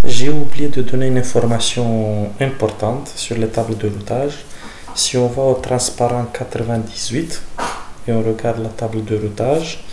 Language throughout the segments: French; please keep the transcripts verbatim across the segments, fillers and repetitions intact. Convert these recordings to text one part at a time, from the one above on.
J'ai oublié de donner une information importante sur les tables de routage. Si on va au transparent quatre-vingt-dix-huit et on regarde la table de routage,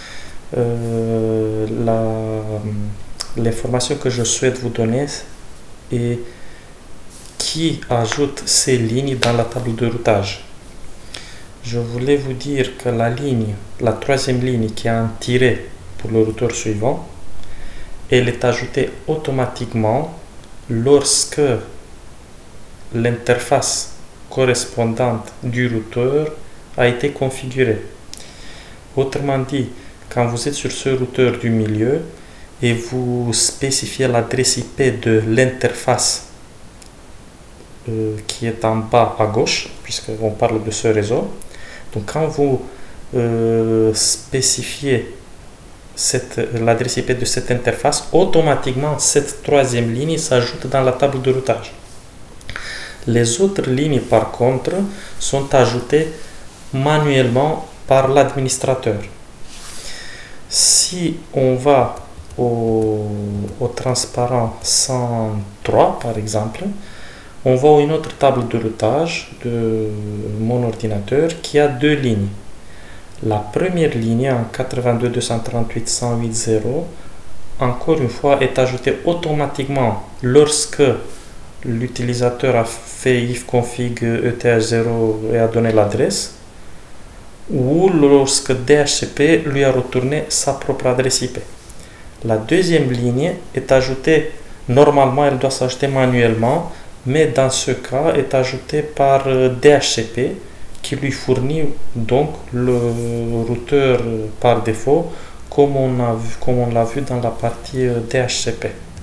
euh, la- l'information que je souhaite vous donner est qui ajoute ces lignes dans la table de routage. Je voulais vous dire que la ligne, la troisième ligne qui a un tiret pour le routeur suivant, elle est ajoutée automatiquement lorsque l'interface correspondante du routeur a été configurée. Autrement dit, quand vous êtes sur ce routeur du milieu et vous spécifiez l'adresse I P de l'interface euh, qui est en bas à gauche, puisqu'on parle de ce réseau, donc quand vous euh, spécifiez l'adresse I P de cette interface, automatiquement cette troisième ligne s'ajoute dans la table de routage. Les autres lignes par contre sont ajoutées manuellement par l'administrateur. Si on va au, au transparent cent trois par exemple, on va à une autre table de routage de mon ordinateur qui a deux lignes. La première ligne en quatre-vingt-deux deux cent trente-huit point cent huit point zéro, encore une fois, est ajoutée automatiquement lorsque l'utilisateur a fait ifconfig E T H zéro et a donné l'adresse, ou lorsque D H C P lui a retourné sa propre adresse I P. La deuxième ligne est ajoutée, normalement elle doit s'ajouter manuellement, mais dans ce cas est ajoutée par D H C P qui lui fournit donc le routeur par défaut comme on a vu, comme on l'a vu dans la partie D H C P.